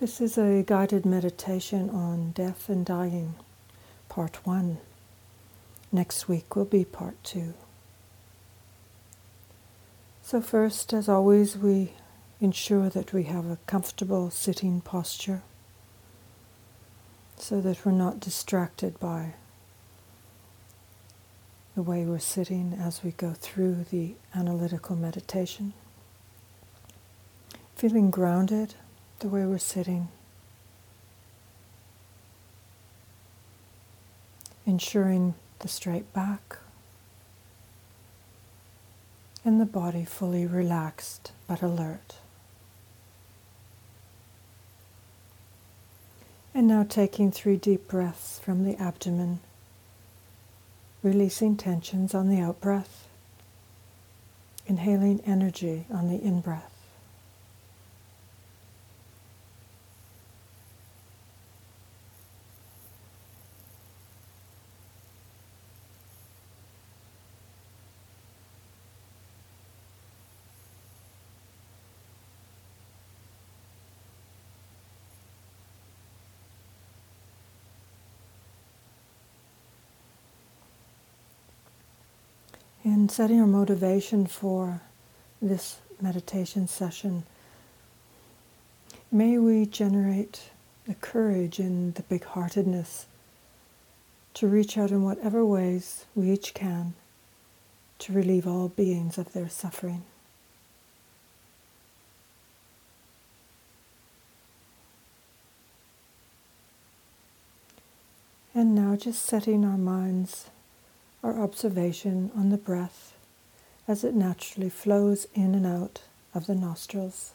This is a guided meditation on death and dying, part 1. Next week will be part 2. So first, as always, we ensure that we have a comfortable sitting posture so that we're not distracted by the way we're sitting as we go through the analytical meditation. Feeling grounded the way we're sitting. Ensuring the straight back and the body fully relaxed but alert. And now taking 3 deep breaths from the abdomen, releasing tensions on the out-breath, inhaling energy on the in-breath. And setting our motivation for this meditation session, may we generate the courage and the big-heartedness to reach out in whatever ways we each can to relieve all beings of their suffering. And now just setting our minds, our observation on the breath as it naturally flows in and out of the nostrils.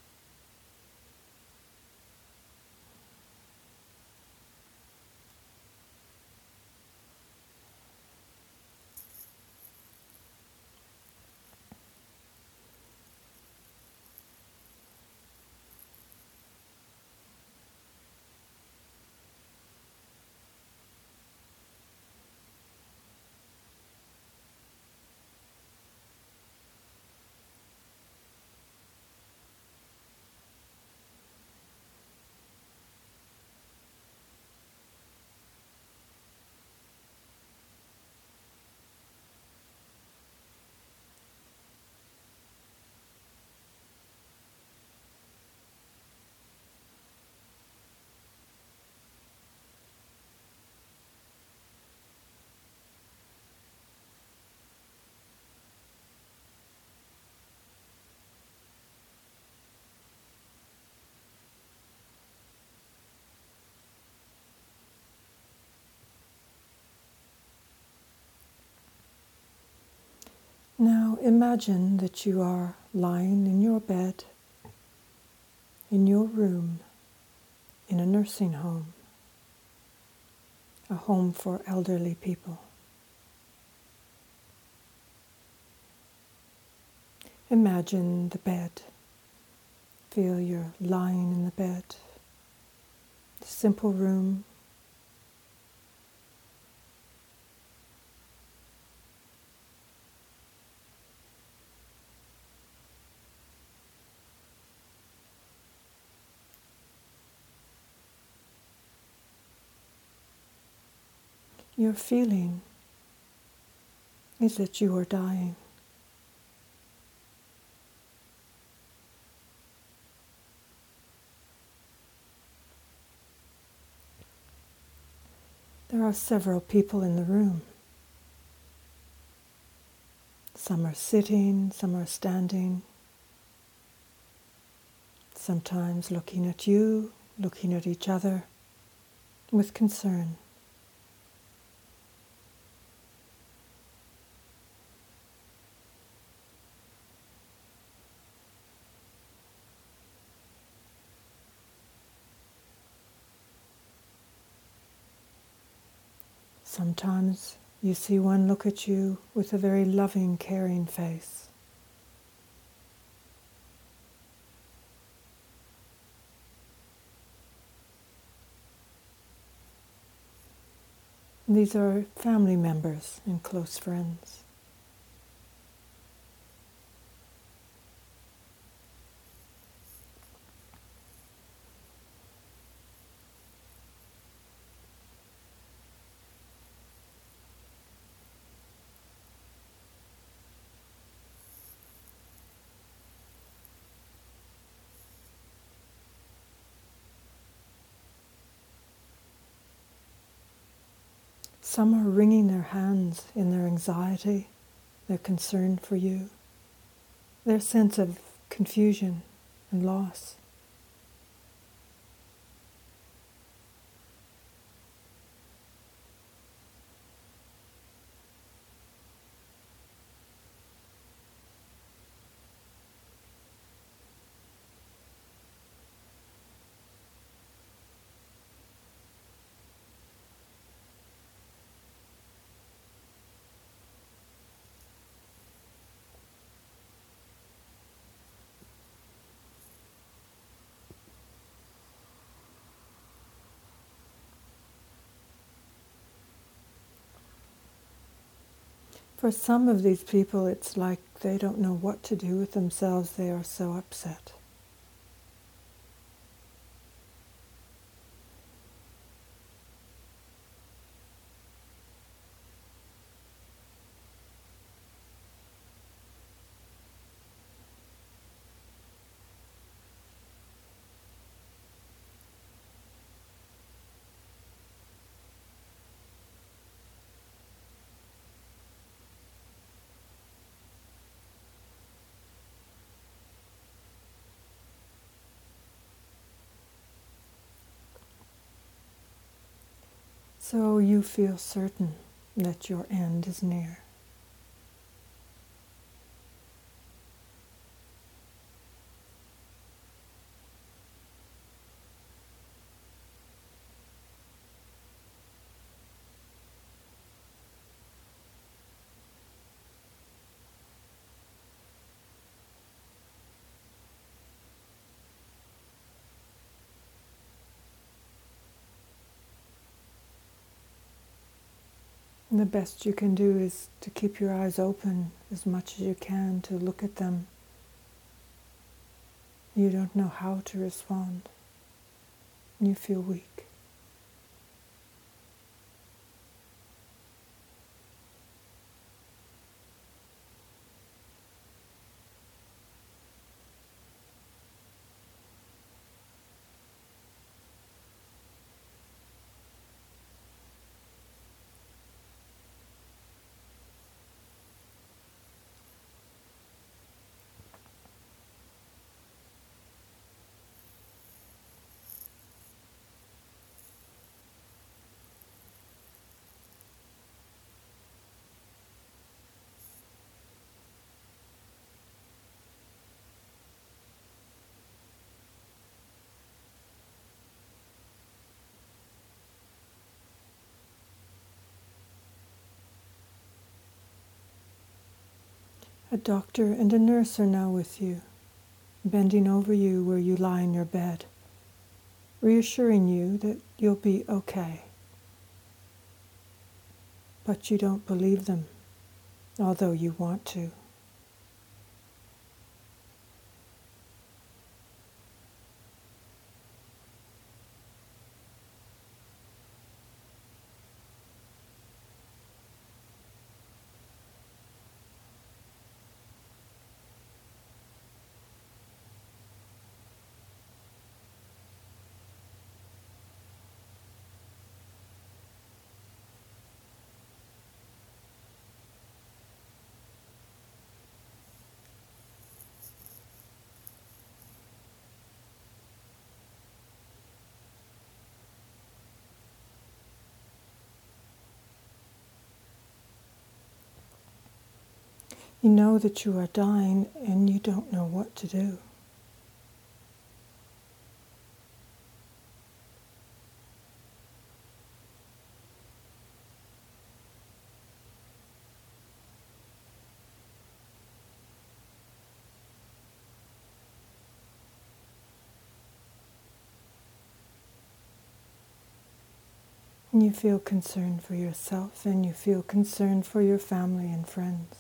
Now imagine that you are lying in your bed, in your room, in a nursing home, a home for elderly people. Imagine the bed. Feel you're lying in the bed. The simple room. Your feeling is that you are dying. There are several people in the room. Some are sitting, some are standing, sometimes looking at you, looking at each other with concern. Sometimes you see one look at you with a very loving, caring face. These are family members and close friends. Some are wringing their hands in their anxiety, their concern for you, their sense of confusion and loss. For some of these people, it's like they don't know what to do with themselves. They are so upset. So you feel certain that your end is near. And the best you can do is to keep your eyes open as much as you can to look at them. You don't know how to respond. You feel weak. A doctor and a nurse are now with you, bending over you where you lie in your bed, reassuring you that you'll be okay. But you don't believe them, although you want to. You know that you are dying and you don't know what to do. And you feel concern for yourself and you feel concern for your family and friends.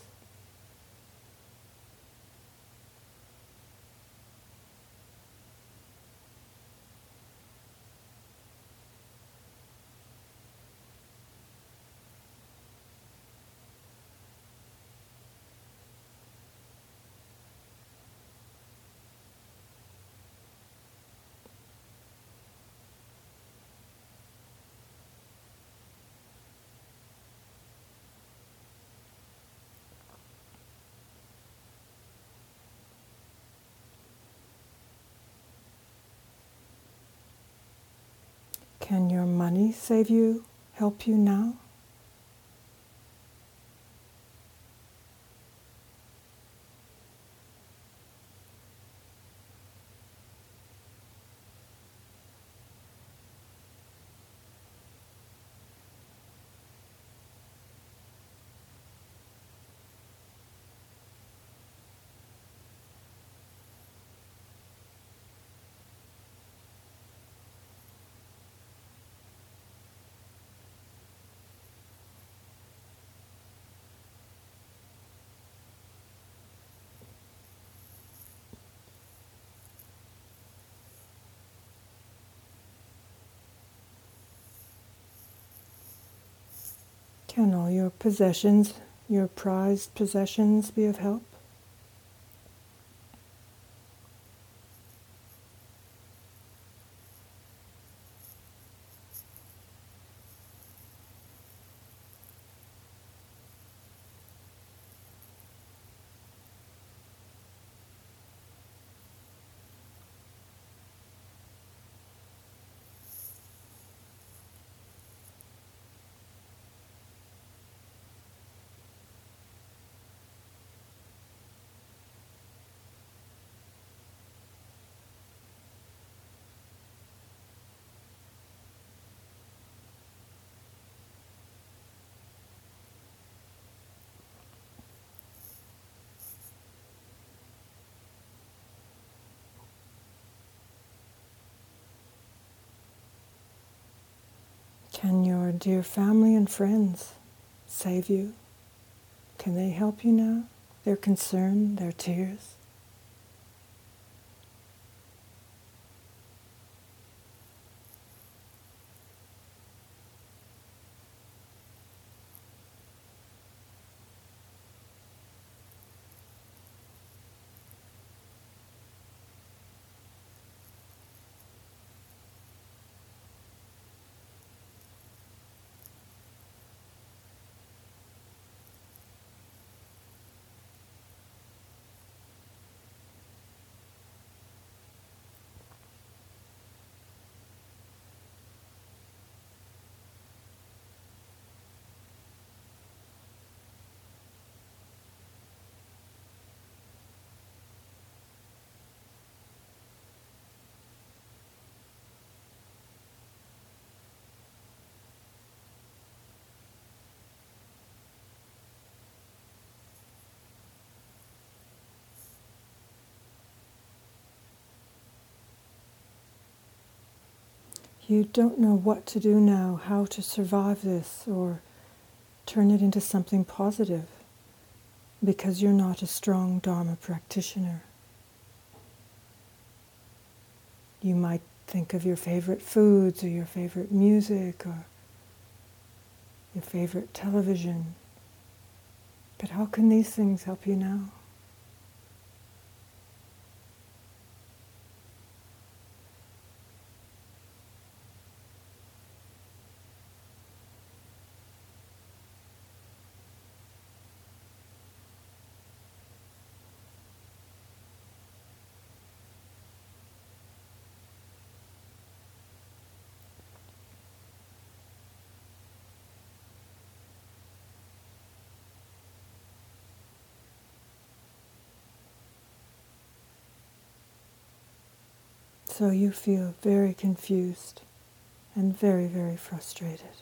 Can your money save you, help you now? Can all your possessions, your prized possessions, be of help? Can your dear family and friends save you? Can they help you now? Their concern, their tears? You don't know what to do now, how to survive this or turn it into something positive, because you're not a strong Dharma practitioner. You might think of your favorite foods or your favorite music or your favorite television. But how can these things help you now? So you feel very confused and very, very frustrated.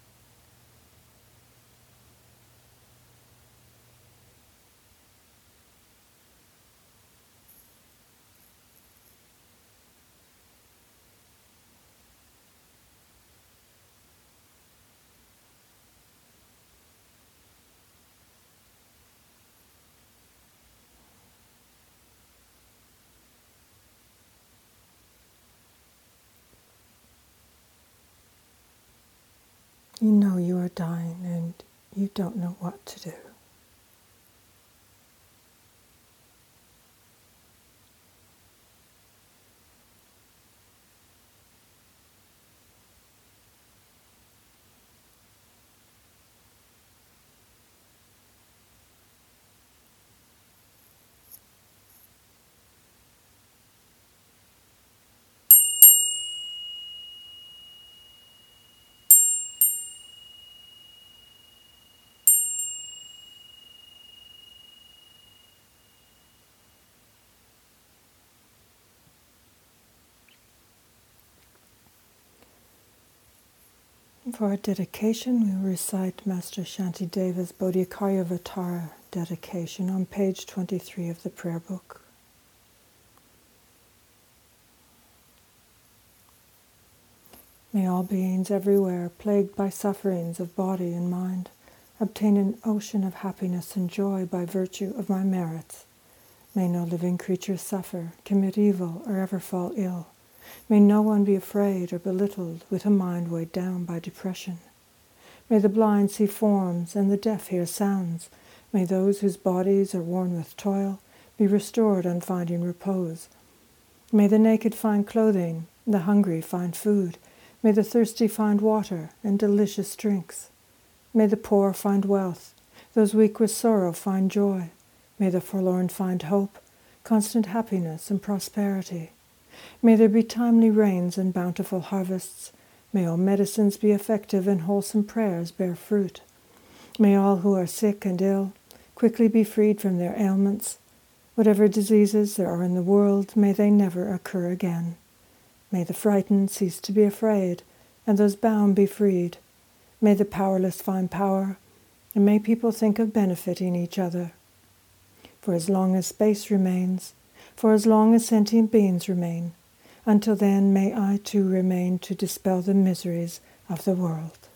You know you are dying and you don't know what to do. for our dedication. We will recite Master Shantideva's Bodhikayavatara dedication on page 23 of the prayer book. May all beings everywhere, plagued by sufferings of body and mind, obtain an ocean of happiness and joy by virtue of my merits. May no living creature suffer, commit evil, or ever fall ill. May no one be afraid or belittled with a mind weighed down by depression. May the blind see forms and the deaf hear sounds. May those whose bodies are worn with toil be restored on finding repose. May the naked find clothing, the hungry find food. May the thirsty find water and delicious drinks. May the poor find wealth, those weak with sorrow find joy. May the forlorn find hope, constant happiness and prosperity. May there be timely rains and bountiful harvests. May all medicines be effective and wholesome prayers bear fruit. May all who are sick and ill quickly be freed from their ailments. Whatever diseases there are in the world, may they never occur again. May the frightened cease to be afraid, and those bound be freed. May the powerless find power, and may people think of benefiting each other. For as long as space remains, for as long as sentient beings remain, until then may I too remain to dispel the miseries of the world.